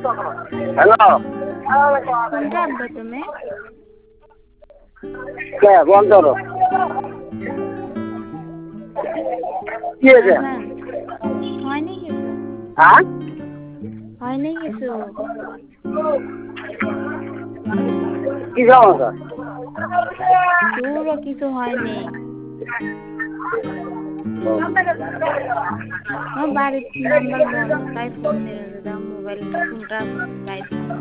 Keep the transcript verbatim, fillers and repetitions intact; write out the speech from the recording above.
hello কোনটা আব্বা তুমি কে বন্ধ করো কি হয়েছে হয়নি কিছু হ্যাঁ হয়নি কিছু কি সমস্যা দূরও কিছু হয়নি আমার বাড়ির নাম্বার বন্ধ তাই ফোন দিল দাদা মোবাইল ফোনটা বাইরে